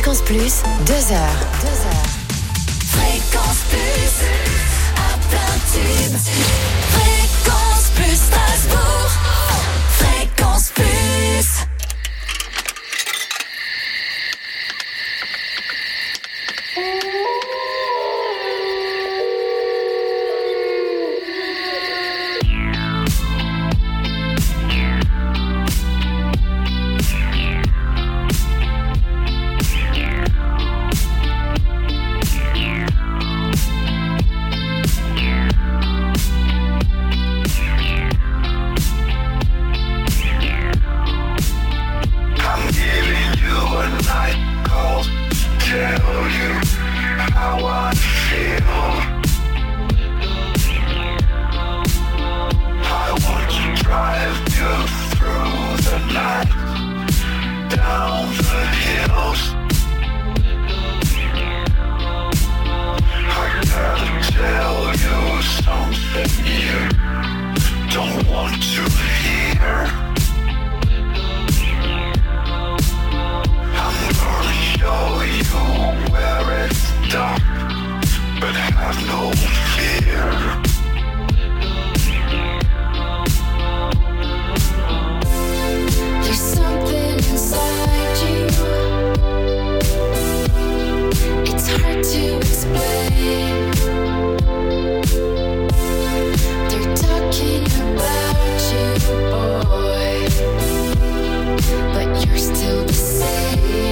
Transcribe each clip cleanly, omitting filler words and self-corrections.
Fréquence Plus, 2 heures. Fréquence Plus, à plein tube. Fréquence Plus Strasbourg. Fréquence Plus.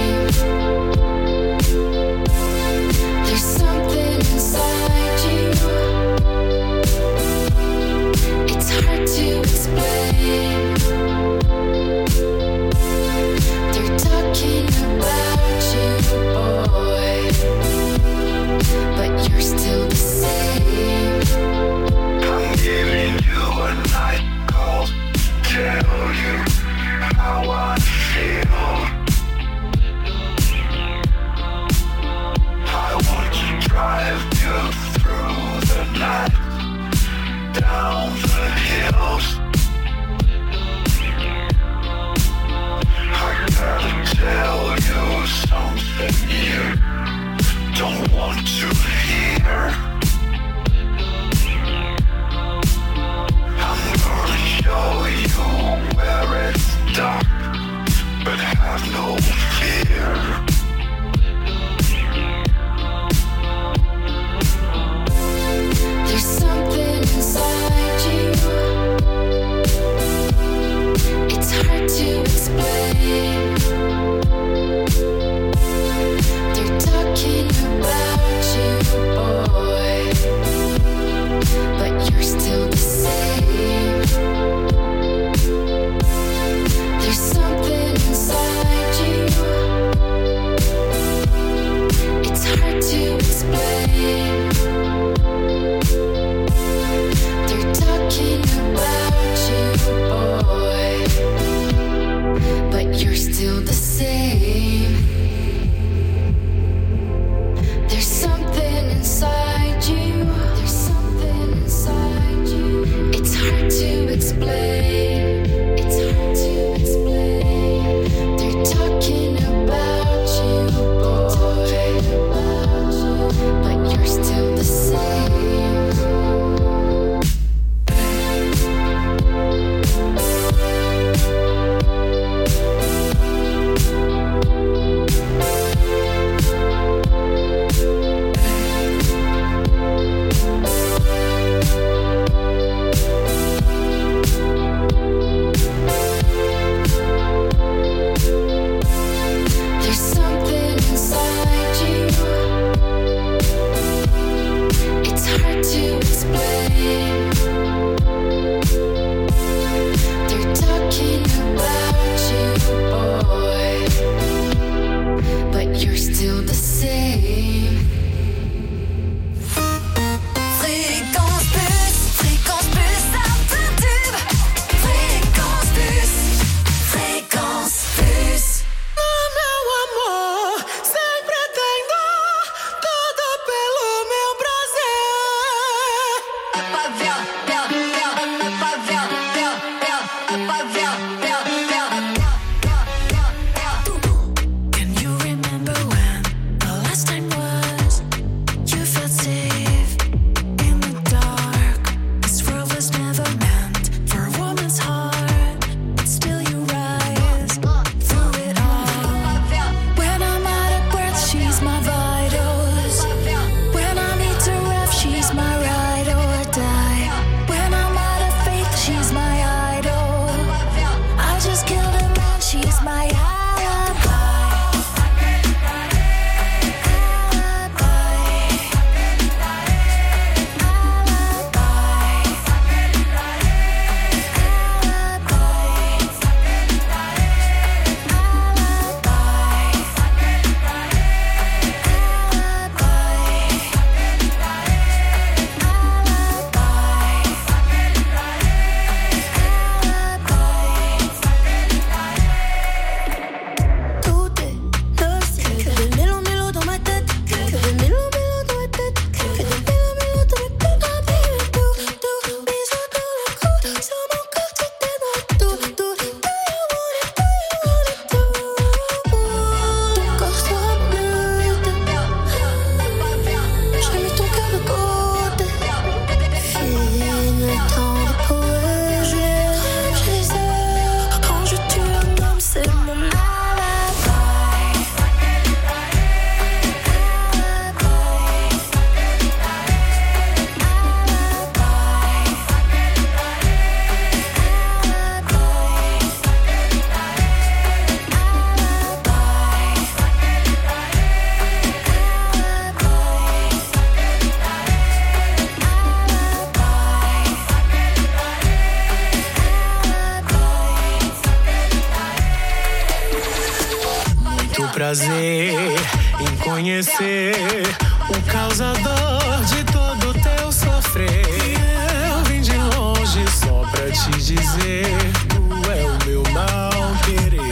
There's something inside you. prazer em conhecer o causador de todo teu sofrer. Eu vim de longe só pra te dizer, tu é o meu mal querer.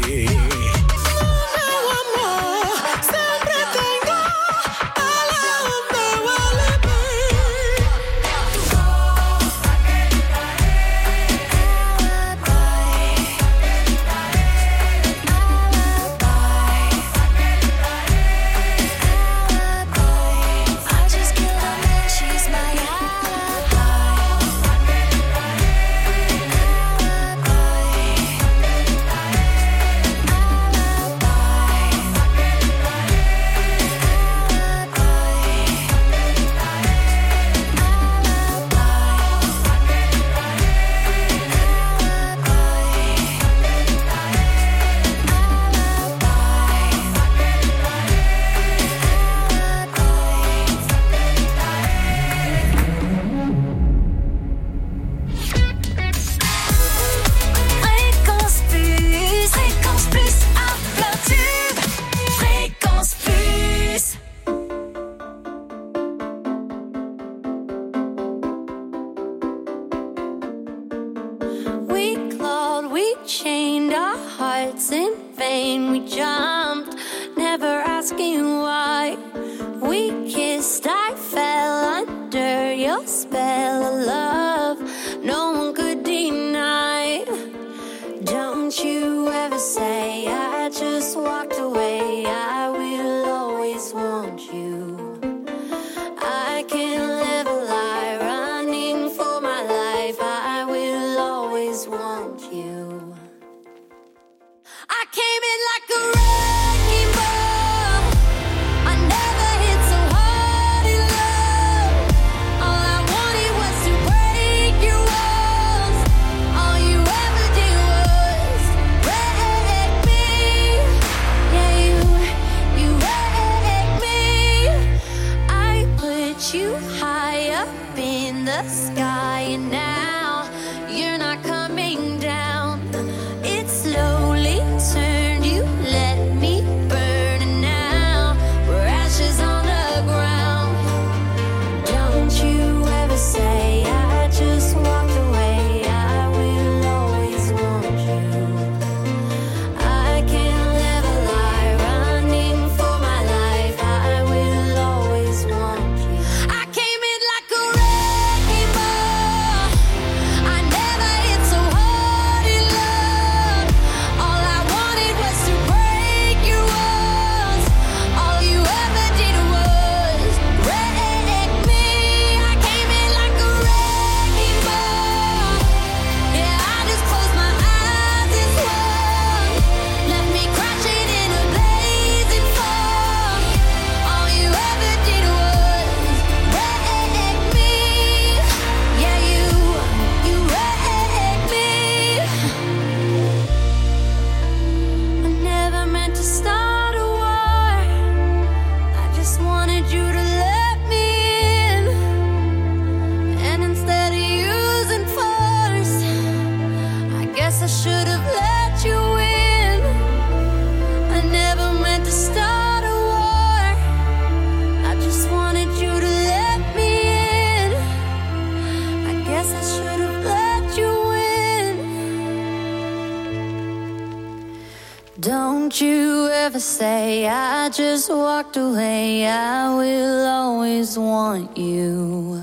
Don't you ever say I just walked away. I will always want you.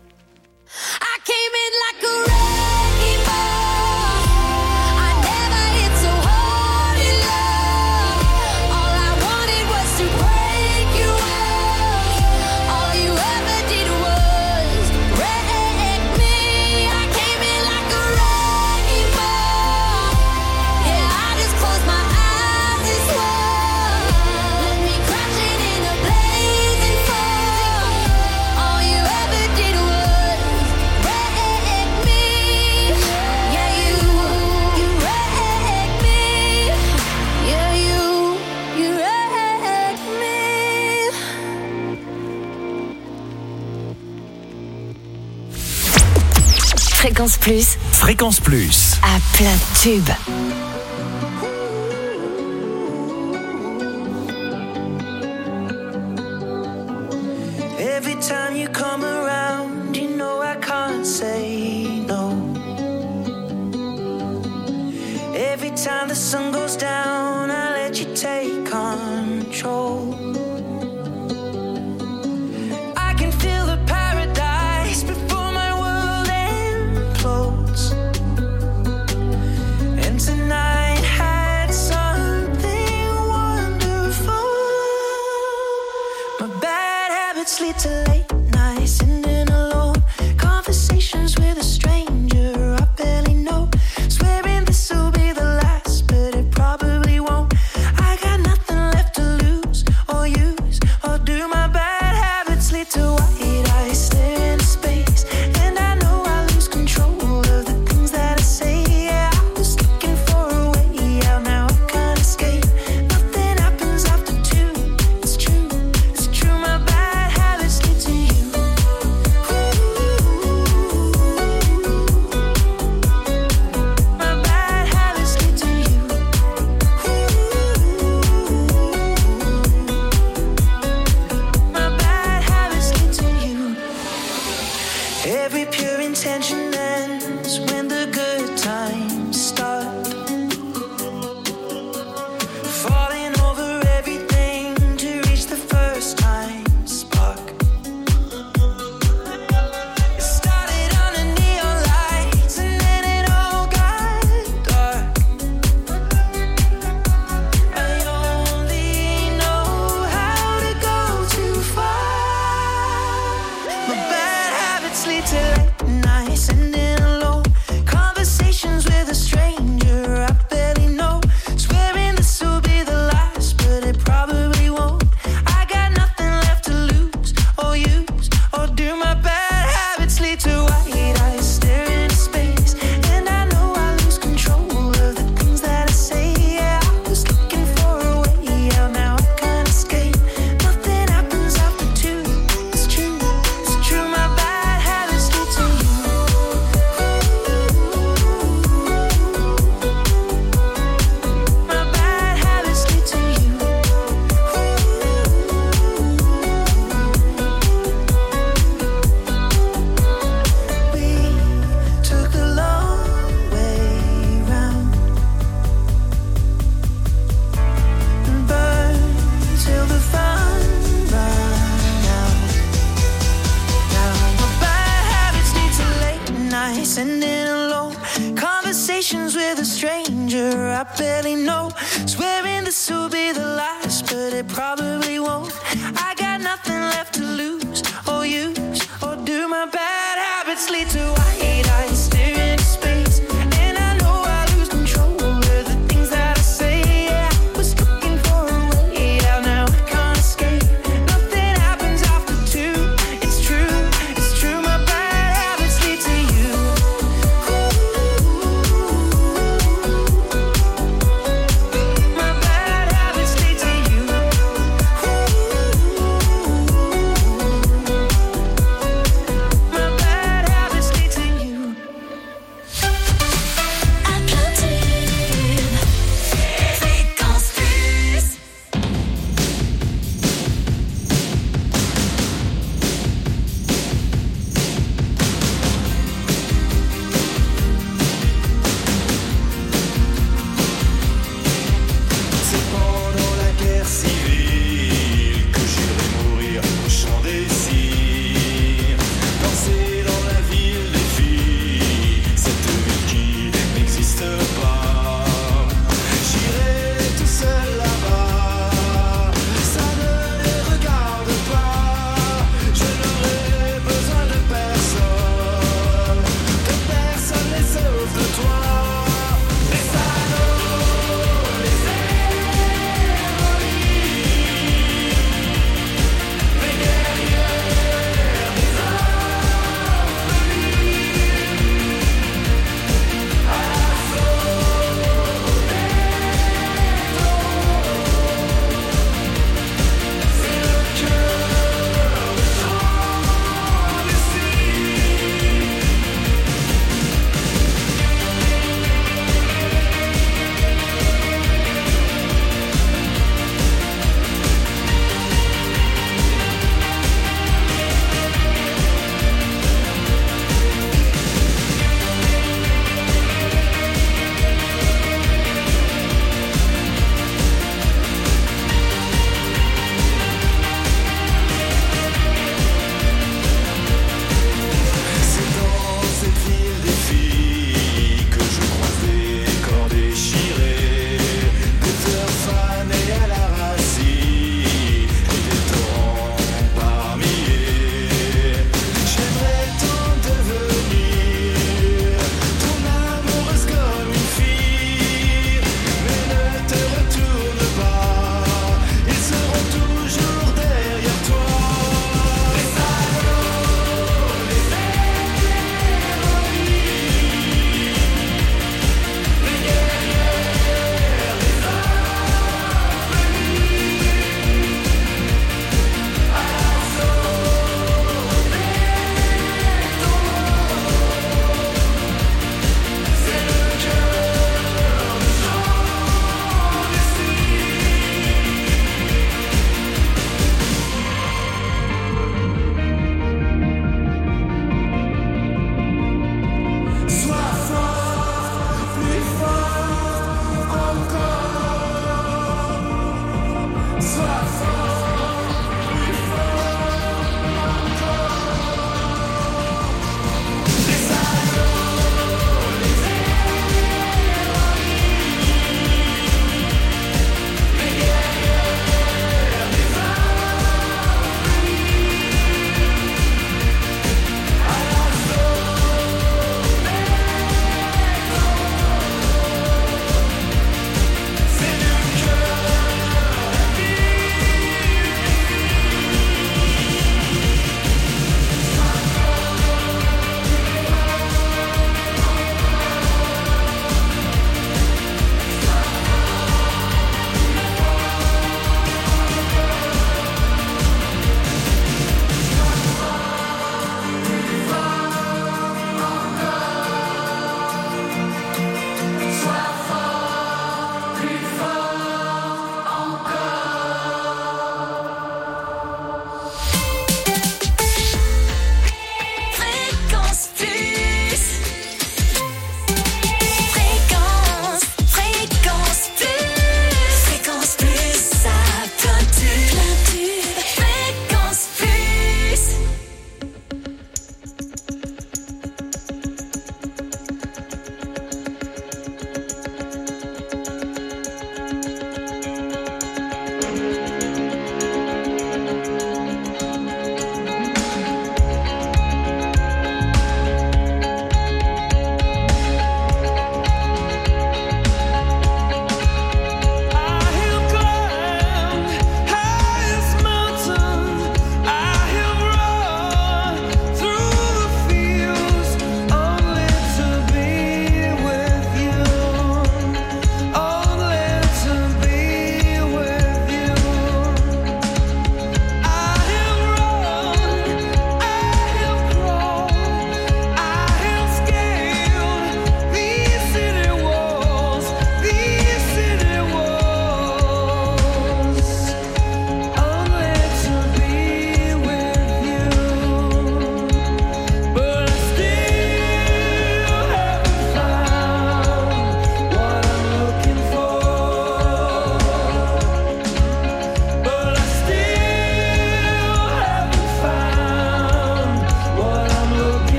I came in like a wrecking ball. I never hit so hard in love. All I wanted was to break you off. All you ever did was wreck me. I came in like a wrecking ball. Yeah, I just closed my eyes and swore. Let me crash it in a blazing fall. All you ever did was wreck me. Yeah, you wrecked me. Yeah, you wrecked me. Fréquence Plus, Fréquence Plus. à plein tube. time the sun goes down, I let you take control. I can feel the paradise before my world implodes. And tonight had something wonderful. My bad habits lead to late nights, sitting alone, conversations with a stranger I barely know, swearing this will be the last, but it probably won't. I got nothing left to lose or use, or do my bad habits lead to white eyes stare into space, and I know I lose control of the things that I say. Yeah, I was looking for a way out, now I can't escape. Nothing happens after two. It's true, my bad habits lead to you. My bad habits lead to you. My bad habits lead to you. Every pure intention ends when the good times start. Falling over everything to reach the first time spark. It started under neon lights and then it all got dark. I only know how to go too far. My bad habits lead to late nights, sitting alone, conversations with a stranger I barely know, swearing this will be the last, but it probably won't. I got nothing left to lose or use, or do my bad habits lead to white eyes stare into space, and I know I lose control of the things that I say. Yeah, I was looking for a way out, now I can't escape. Nothing happens after two. It's true, my bad habits lead to you. My bad habits lead to you. We took the long way round and burned till the fun ran out. Now my bad habits lead to late nights, sitting alone, conversations with a stranger I barely know, swearing this will be the last, but it probably won't. I got nothing left to lose or use, or do my bad habits lead to white eyes stare into space, and I know I lose control of the things that I say. Yeah, I was looking for a way out, now I can't escape. Nothing happens after two. It's true, my bad habits lead to you. My bad habits lead to you.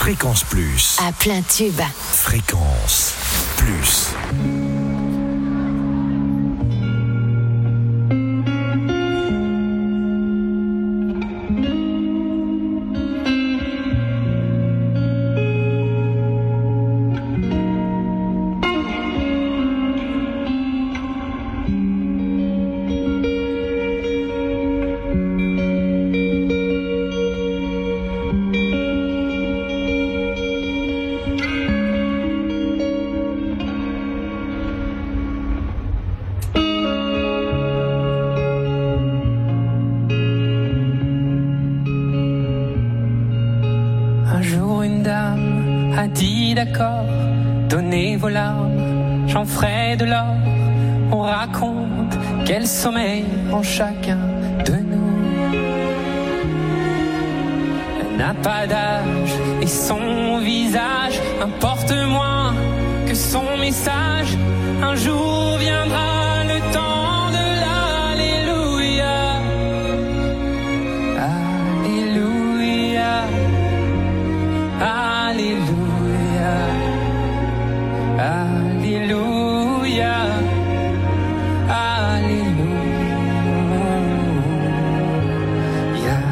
Fréquence Plus. À plein tube. Fréquence Plus. D'accord, donnez vos larmes, j'en ferai de l'or. On raconte quel sommeil en chacun de nous. Elle n'a pas d'âge et son visage importe moins que son message. Un jour viendra le temps de l'alléluia. Alléluia. Alléluia. Alléluia, Alléluia.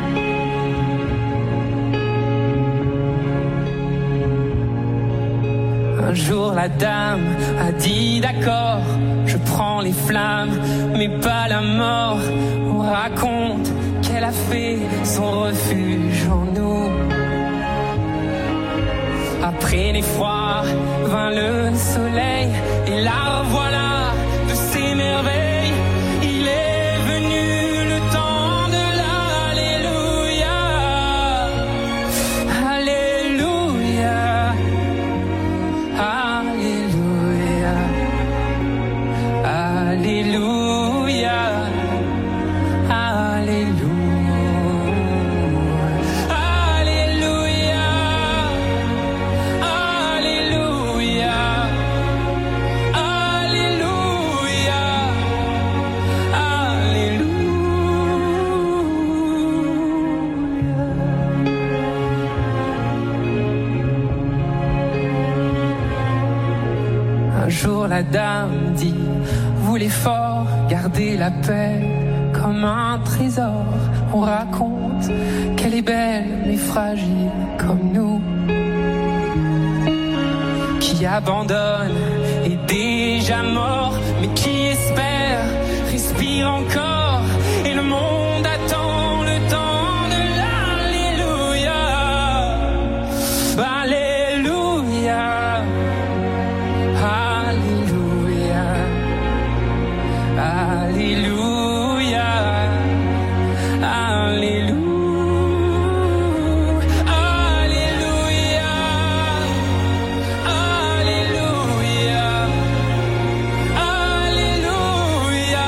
Un jour la dame a dit d'accord, je prends les flammes, mais pas la mort. On raconte qu'elle a fait son refuge en nous. Après l'effroi vint le soleil et la revoilà de ses merveilles. Il est venu le temps de l'alléluia. Alléluia. Alléluia. Alléluia. Alléluia. La dame dit, voulez fort garder la paix comme un trésor. On raconte qu'elle est belle mais fragile comme nous, qui abandonne est déjà mort, mais qui espère respire encore. Et le monde attend le temps de l'alléluia. Alléluia. Alléluia, Alléluia, Alléluia, Alléluia, Alléluia,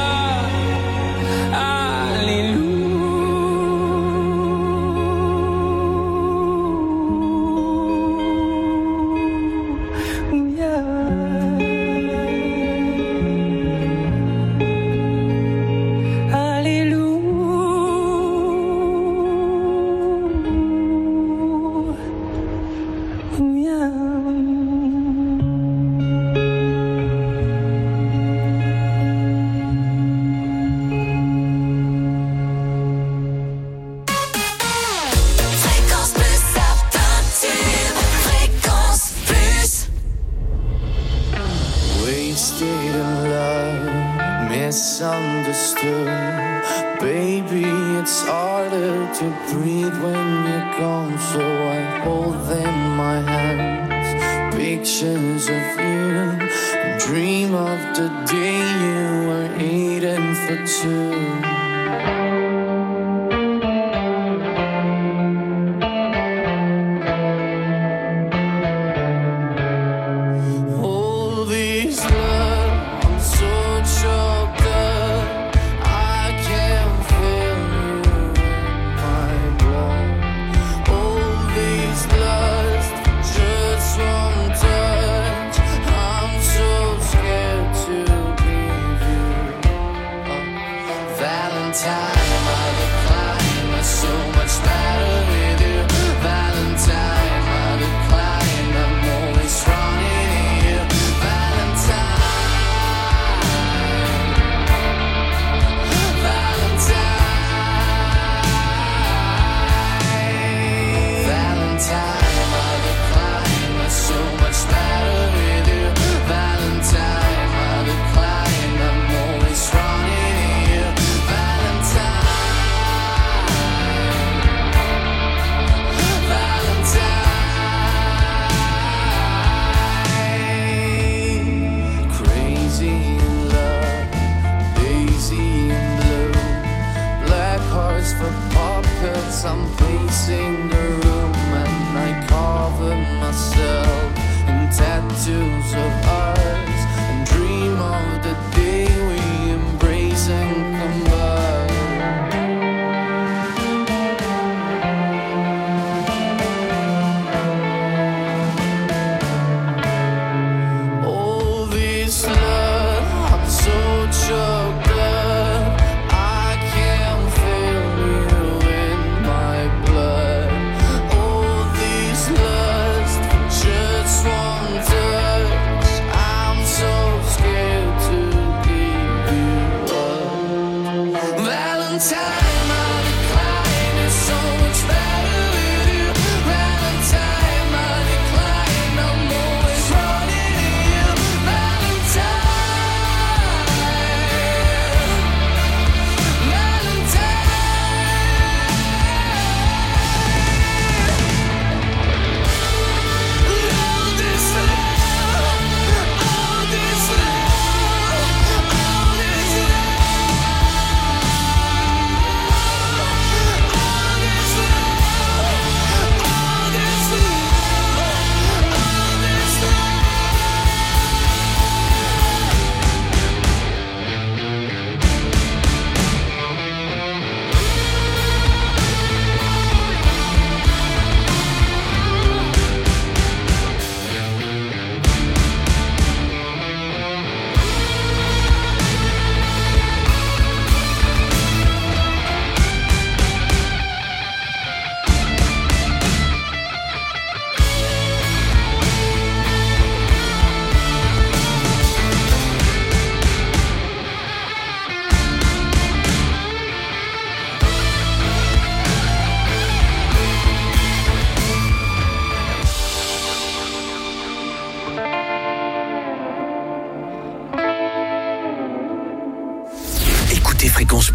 misunderstood. Baby, it's harder to breathe when you're gone, so I hold in my hands pictures of you and dream of the day you were eating for two. That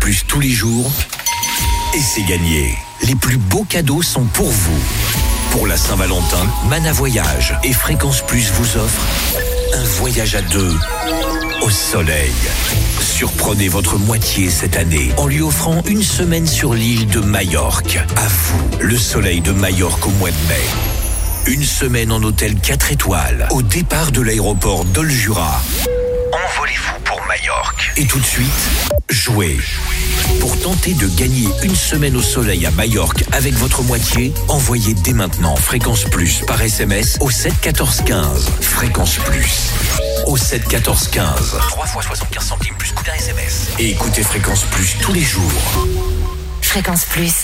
Plus tous les jours et c'est gagné. Les plus beaux cadeaux sont pour vous. Pour la Saint-Valentin, Mana Voyage et Fréquence Plus vous offrent un voyage à deux au soleil. Surprenez votre moitié cette année en lui offrant une semaine sur l'île de Majorque. À vous, le soleil de Majorque au mois de mai. Une semaine en hôtel 4 étoiles au départ de l'aéroport d'Oljura. Envolez-vous pour Majorque. Et tout de suite, jouez. Pour tenter de gagner une semaine au soleil à Majorque avec votre moitié, envoyez dès maintenant Fréquence Plus par SMS au 7 14 15. Fréquence Plus au 7 14 15. 3 fois 75 centimes plus coût d'un SMS. Et écoutez Fréquence Plus tous les jours. Fréquence Plus.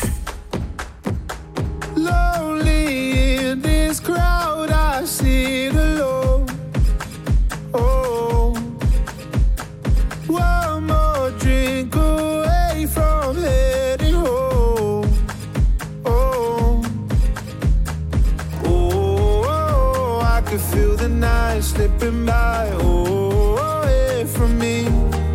Lonely in this crowd, I sit alone. Oh, one more drink away from heading home. Oh, oh, I could feel the night slipping by. Oh, away from me.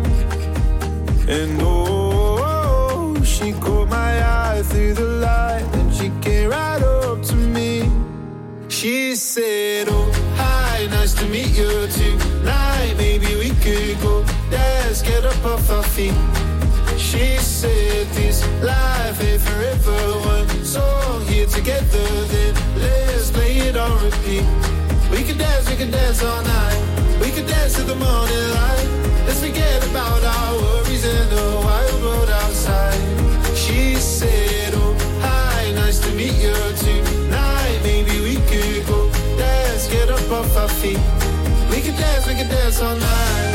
And oh, she caught my eye through the light, and she came right up to me. She said, oh, hi, nice to meet you tonight. Maybe we could go dance, get up off our feet. She said, this life ain't forever. One song here together, then let's play it on repeat. We could dance all night. We could dance to the morning light. Let's forget about our worries and the wild world outside. She said, oh, hi, nice to meet you tonight. Maybe we could go dance, get up off our feet. We could dance all night.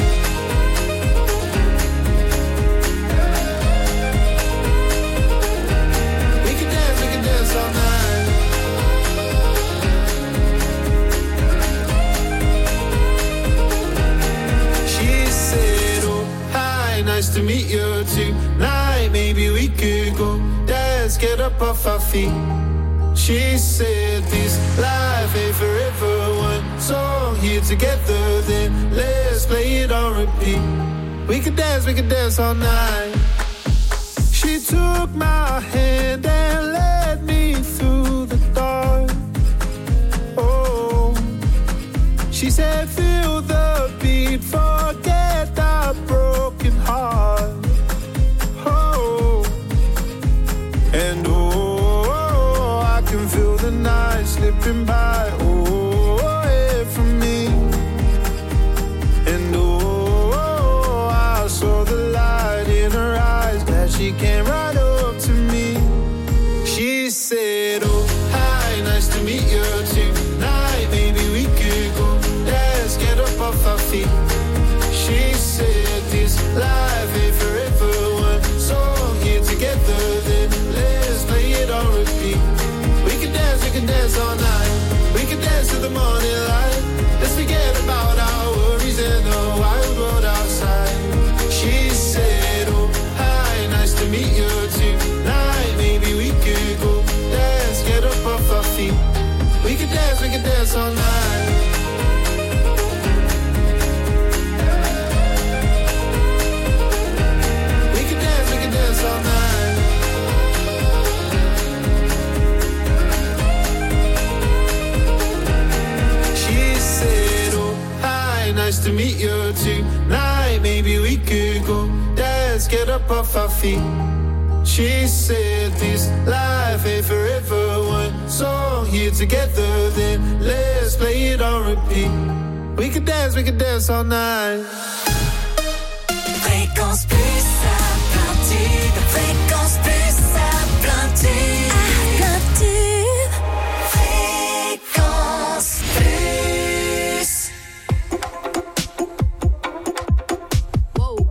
We could dance all night. She said, oh, hi, nice to meet you tonight. Maybe we could go dance, get up off our feet. She said, this life ain't forever. One song here together, then let's play it on repeat. We could dance all night. She took my hand and led me through the dark. Oh, she said, feel the beat, forget our broken heart. Oh, and oh, I can feel the night slipping by. Oh, away from me. And oh, I saw the light in her eyes, glad she came right up to me. She said, oh, hi, nice to meet you tonight. Maybe we could go dance, get up off our feet. She said, this life ain't forever. One song here together, then let's play it on repeat. We can dance all night. We can dance to the morning light. Let's forget about our worries and the wild world outside. She said, oh, hi, nice to meet you tonight. Maybe we could go dance, get up off our feet. We can dance all night. We can dance all night. She said, oh, hi, nice to meet you tonight. Maybe we could go dance, get up off our feet. She said, this life ain't forever. One song here together, then let's play it on repeat. We could dance all night. Fréquence Plus à plein tube. Fréquence Plus à plein tube. À plein tube. Fréquence Plus. Wow.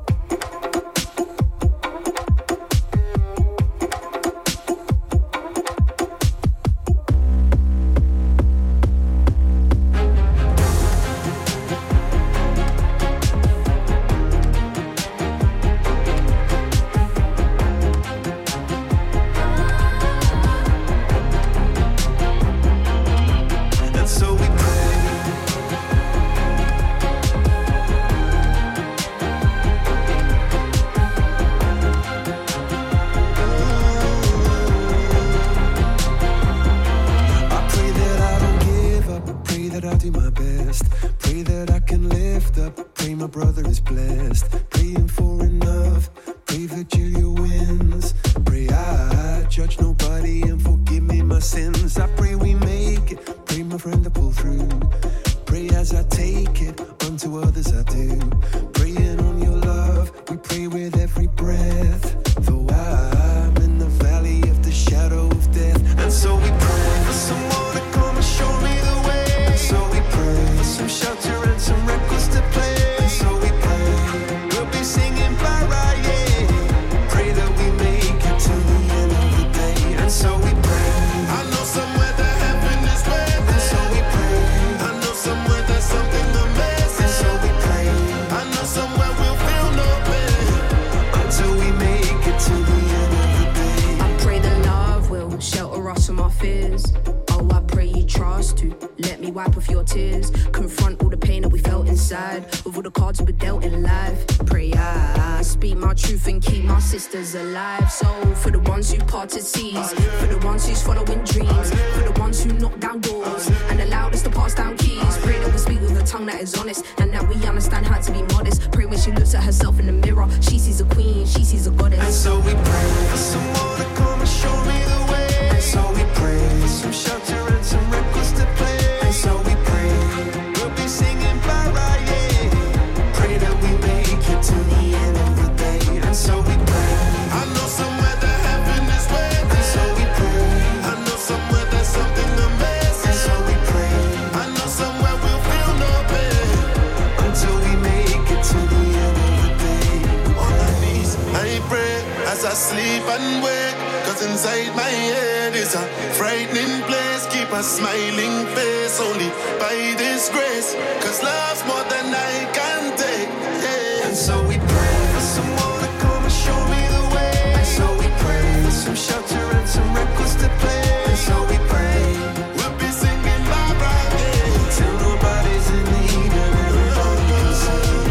I'll do my best. Pray that I can lift up. Pray my brother is blessed. Praying for enough. Pray Virgilia wins. Pray I judge nobody and forgive me my sins. I pray we make it. Pray my friend to pull through. Pray as I take it. Unto others I do. Praying on your love. We pray with every breath. Though I'm in the valley of the shadow of death. And so we pray for someone to come and show me the way. And so we pray for some shelter and some records to play. And so we pray we'll be singing para, yeah. Pray that we make it to the end of the day. And so we pray. I know somewhere that heaven is waiting. And so we pray. I know somewhere there's something amazing. And so we pray. I know somewhere we'll feel no pain until we make it to the end of the day. I pray that love will shelter us from our fears. Oh, I pray you trust to let me wipe off your tears. Confront all the pain that we felt inside, with all the cards we were dealt in life. Pray I speak my truth and keep my sisters alive. So for the ones who parted seas, for the ones who's following dreams, for the ones who knock down doors and allowed us to pass down keys. Pray that we speak with a tongue that is honest and that we understand how to be modest. Pray when she looks at herself in the mirror, she sees a queen, she sees a goddess. And so we pray for someone to come and show me the way. And so we pray for some shelter and some records to play. And so we pray we'll be singing para, yeah. Pray that we make it to the end of the day. And so we pray. I know somewhere that heaven is waiting. And so we pray. I know somewhere there's something amazing. And so we pray. I know somewhere we'll feel no pain until we make it to the end of the day. On our knees, I pray as I sleep and wake. Cause inside my head is a frightening place. Keep a smiling face only by this grace. Cause love's more than I can take, yeah. And so we pray for someone to come and show me the way. And so we pray for some shelter and some records to play. And so we pray we'll be singing bye bye, yeah. Till nobody's in need and everybody can sing.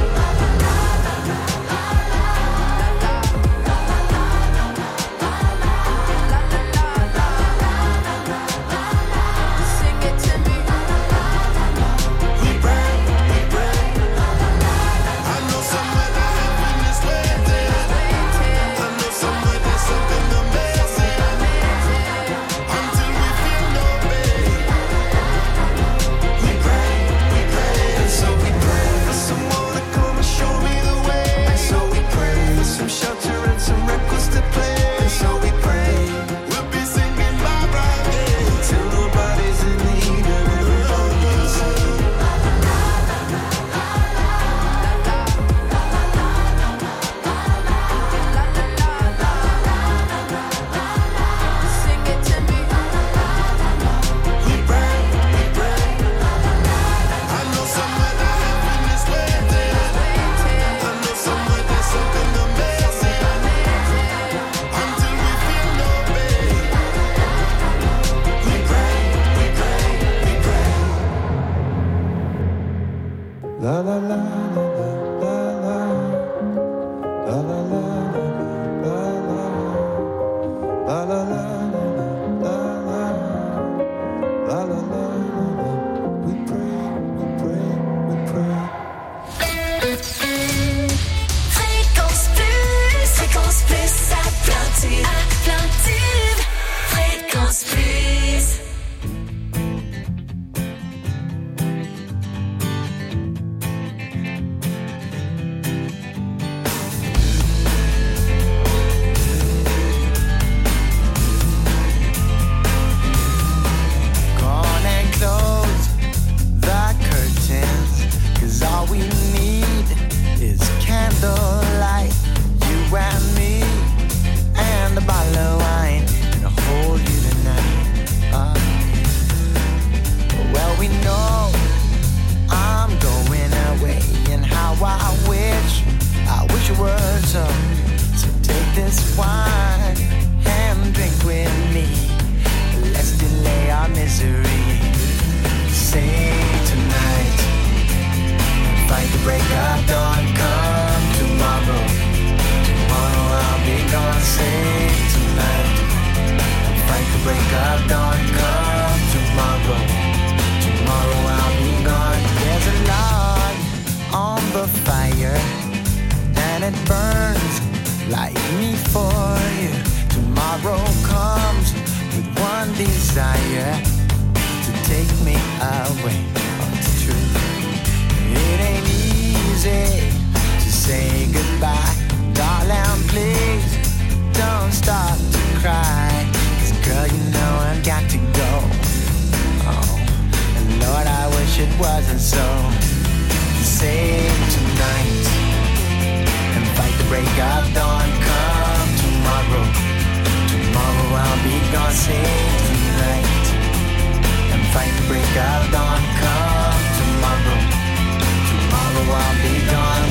desire to take me away from the truth. It ain't easy to say goodbye. Darling, please don't start to cry. 'Cause girl, you know I've got to go. Oh, and Lord, I wish it wasn't so. Save tonight and fight the break of dawn. Come tomorrow, tomorrow I'll be gone. Save tonight and fight the break of dawn. Come tomorrow, tomorrow I'll be gone.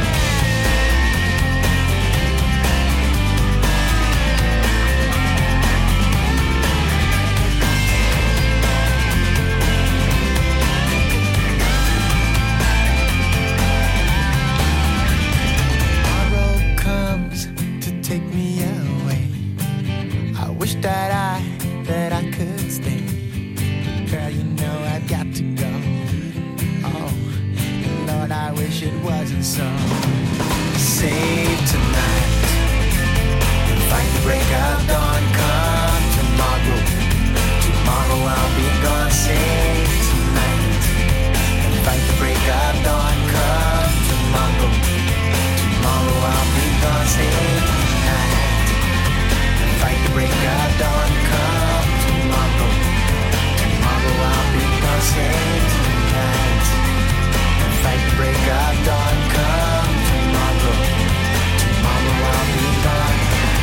That I could stay. Girl, you know I've got to go. Oh, Lord, I wish it wasn't so. Save tonight and fight the break of dawn. Come tomorrow, tomorrow I'll be gone. Save tonight and fight the break of dawn. Come tomorrow, tomorrow I'll be gone. Save tonight. Fight the break of dawn, come tomorrow. Tomorrow I'll be gone, save tonight. Fight the break of dawn, come tomorrow. Tomorrow I'll be gone.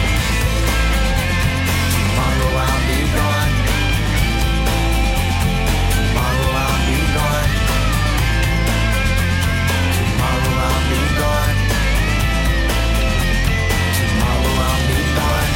Tomorrow I'll be gone. Tomorrow I'll be gone. Tomorrow I'll be gone. Tomorrow I'll be gone.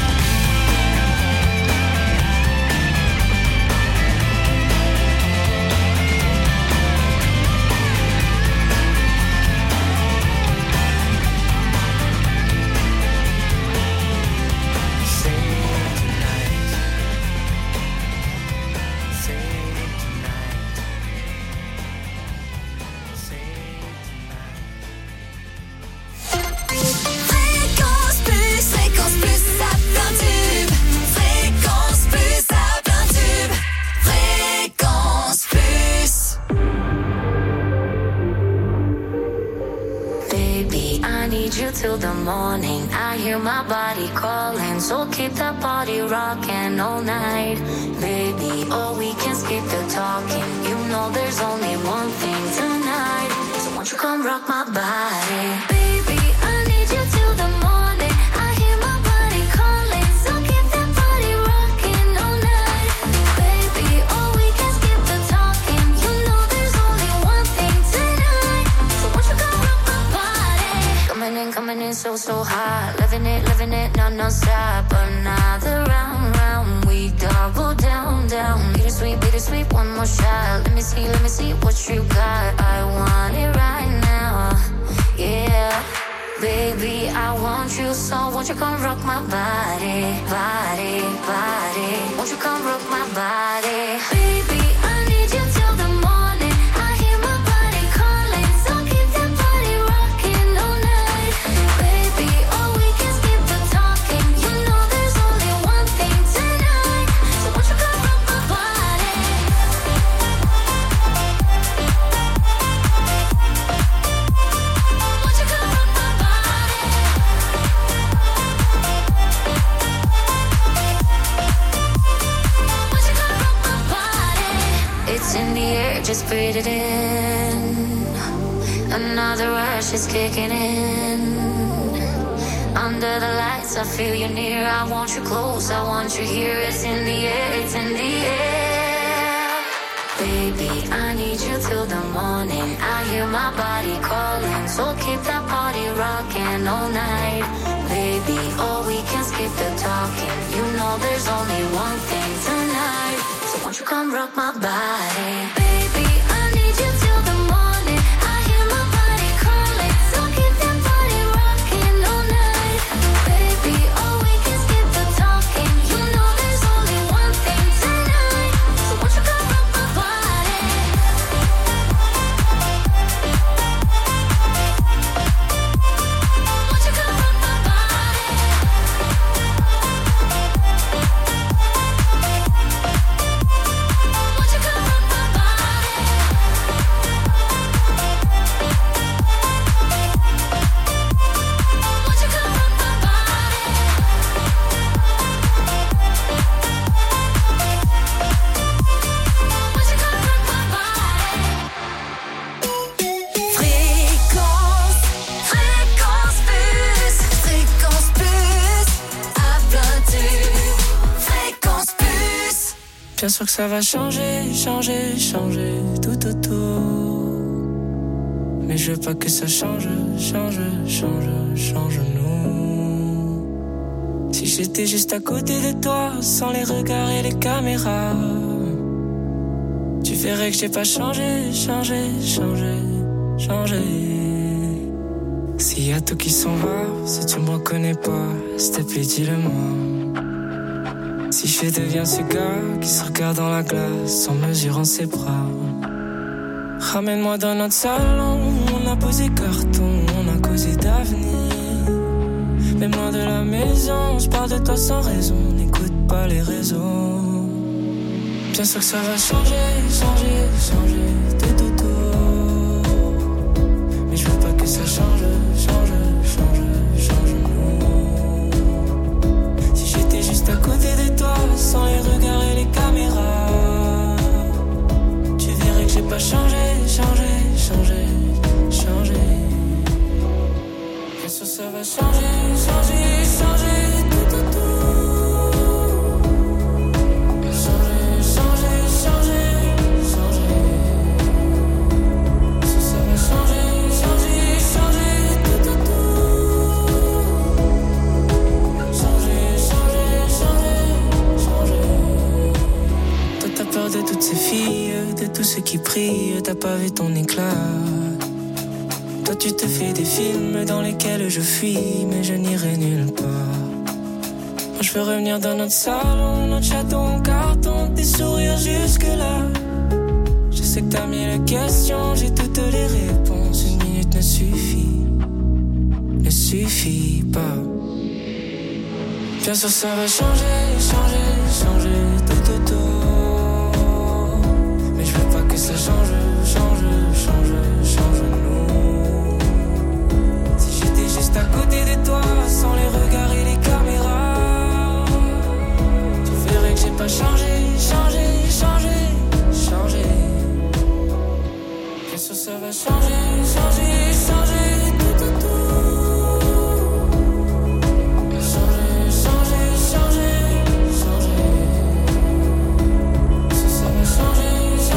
Till the morning, I hear my body calling. So keep that body rocking all night. Baby, oh, we can skip the talking. You know there's only one thing tonight. So won't you come rock my body? Baby, I need you till the morning. I hear my body calling. So keep that body rocking all night. Baby, oh, we can skip the talking. You know there's only one thing tonight. So won't you come rock my body? Coming in so hot. Living it, non-stop. Another round, we double down. Bittersweet, one more shot. Let me see what you got. I want it right now, yeah. Baby, I want you, so won't you come rock my body. Won't you come rock my body? Baby, I need you till the morning. I hear my body calling, so keep that body rocking all night. Baby, oh, we can skip the talking. You know there's only one thing tonight. So won't you come rock my body? Won't you come rock my body? Won't you come rock my body? It's in the air, just breathe it in. Another rush is kicking in. Under the lights, I feel you near. I want you close, I want you here. It's in the air, it's in the air. Baby, I need you till the morning. I hear my body calling, so keep that body rocking all night. Baby, oh, we can skip the talking. You know there's only one thing tonight. So won't you come rock my body? Baby, I need you till the morning. I hear my body calling, so keep that body rocking all night. Baby, oh, we can skip the talking. You know there's only one thing tonight. So won't you come rock my body? Won't you come rock my body? Bien sûr que ça va changer, changer, changer tout autour. Mais je veux pas que ça change, change, change, change nous. Si j'étais juste à côté de toi, sans les regards et les caméras, tu verrais que j'ai pas changé, changé, changé, changé. S'il y a tout qui s'en va, si tu me reconnais pas, s'il te plaît dis-le-moi. Si je deviens ce gars qui se regarde dans la glace en mesurant ses bras. Ramène-moi dans notre salon, on a posé carton, on a causé d'avenir. Même loin de la maison, je parle de toi sans raison, n'écoute pas les réseaux. Bien sûr que ça va changer, changer, changer tout autour. Mais je veux pas que ça change, change, change, change nous. Si j'étais juste à côté de toi, sans les regards et les caméras, tu verrais que j'ai pas changé, changé, changé, changé. Bien sûr ça va changer, changer, changer tout autour. De toutes ces filles, de tous ceux qui prient, t'as pas vu ton éclat. Toi tu te fais des films dans lesquels je fuis, mais je n'irai nulle part. Moi je veux revenir dans notre salon, notre château en carton, tes sourires jusque là. Je sais que t'as mille questions, j'ai toutes les réponses. Une minute ne suffit pas. Bien sûr ça va changer, changer, changer tout autour. Que ça change, change, change, change nous. Si j'étais juste à côté de toi, sans les regards et les caméras, tu verrais que j'ai pas changé, changé, changé, changé. Bien sûr ça va changer, changer, changer tout autour. Changer, changer, changer, changer. Bien sûr ça va changer.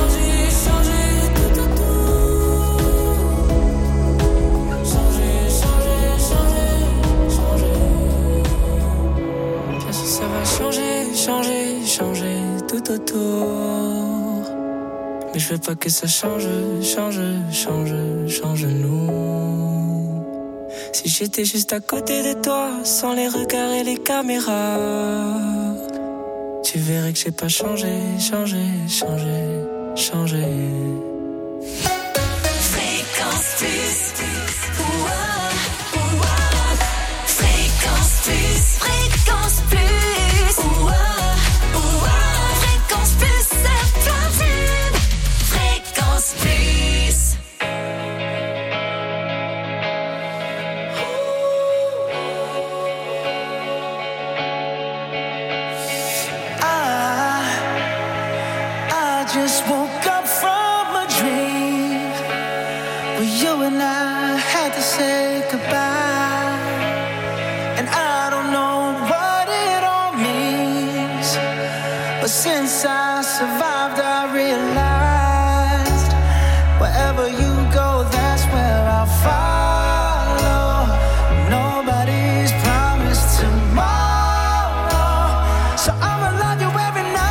Changer, changer tout autour. Mais je veux pas que ça change, change, change, change nous. Si j'étais juste à côté de toi, sans les regards et les caméras, tu verrais que j'ai pas changé, changé, changé, changé. Fréquence Plus. Fréquence Plus. Fréquence Plus. Just woke up from a dream where you and I had to say goodbye, and I don't know what it all means, but since I survived I realized wherever you go, that's where I'll follow. Nobody's promised tomorrow, so I'ma love you every night.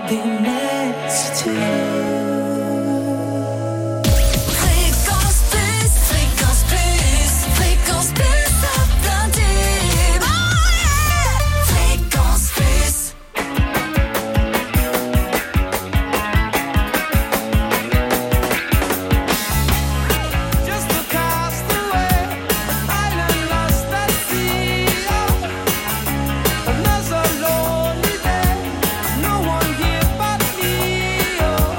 be next to you. Fréquence plus, fréquence plus, fréquence plus à plein tube. Oh yeah! Fréquence plus. Just a castaway, island lost at sea. Another lonely day, no one here but me.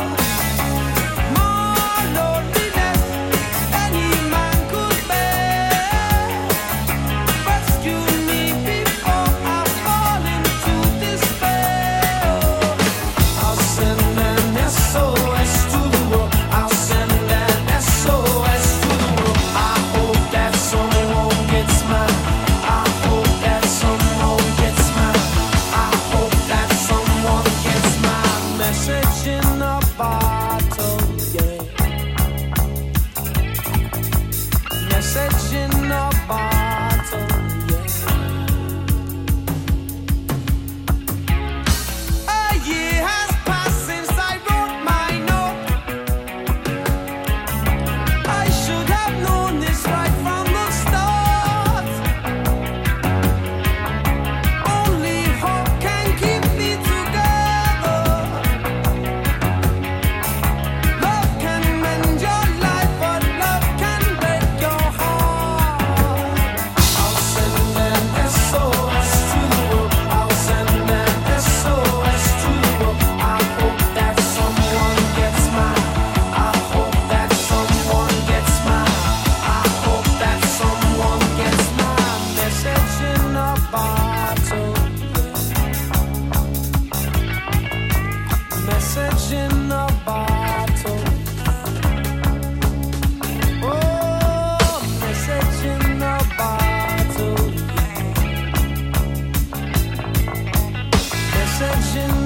More loneliness any man could bear. Rescue me before I fall into despair. I'll send an SOS to the world. I'll send an SOS to the world. I hope that someone gets mine. I hope that someone gets mine. I hope that someone gets my message in a bottle, yeah. Message in a bottle, yeah. A year has passed since I wrote my note. I should have known this right from the start. Only hope can keep me together. Love can mend your life, but love can break your heart. I'll send an SOS to the world. I'll send an SOS to the world. I hope that someone gets mine. I hope that someone gets mine. I hope that someone gets my message in a bottle. Message in a bottle. Oh, message in a bottle. Message in